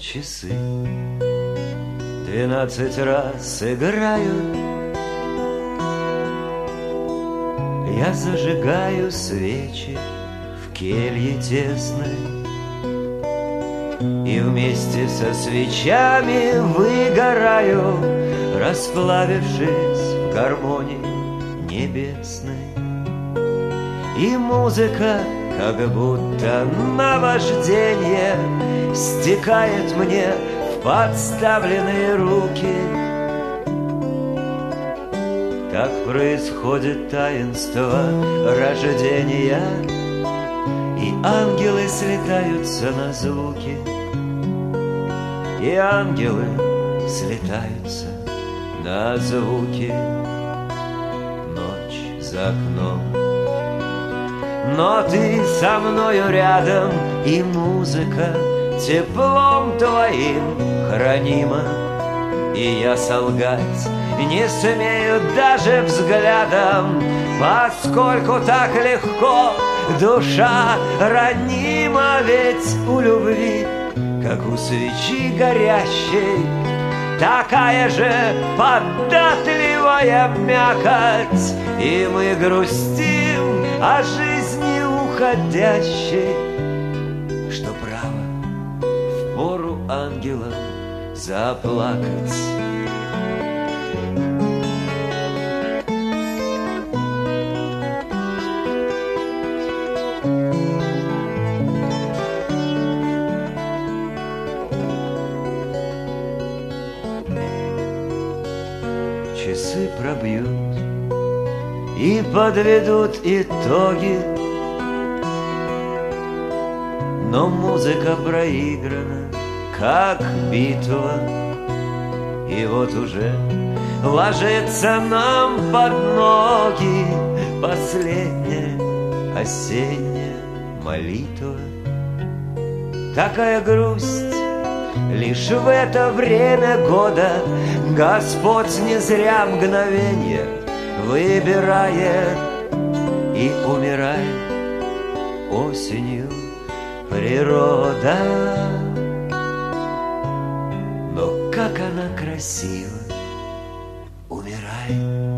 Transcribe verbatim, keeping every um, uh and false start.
часы двенадцать раз играют. Я зажигаю свечи в келье тесной и вместе со свечами выгораю, расплавившись в гармонии небесной. И музыка, как будто наваждение, стекает мне в подставленные руки. Так происходит таинство рождения, и ангелы слетаются на звуки, и ангелы слетаются на звуки. Ночь за окном, но ты со мною рядом, и музыка теплом твоим хранима. И я солгать не смею даже взглядом, поскольку так легко душа ранима. Ведь у любви, как у свечи горящей, такая же податливая мякоть, и мы грустим о жизни уходящей, что право впору ангелам заплакать. Часы пробьют и подведут итоги, но музыка проиграна, как битва. И вот уже ложится нам под ноги последняя осенняя молитва. Такая грусть лишь в это время года, Господь не зря мгновенье выбирает, и умирает осенью природа. Но как она красиво умирает.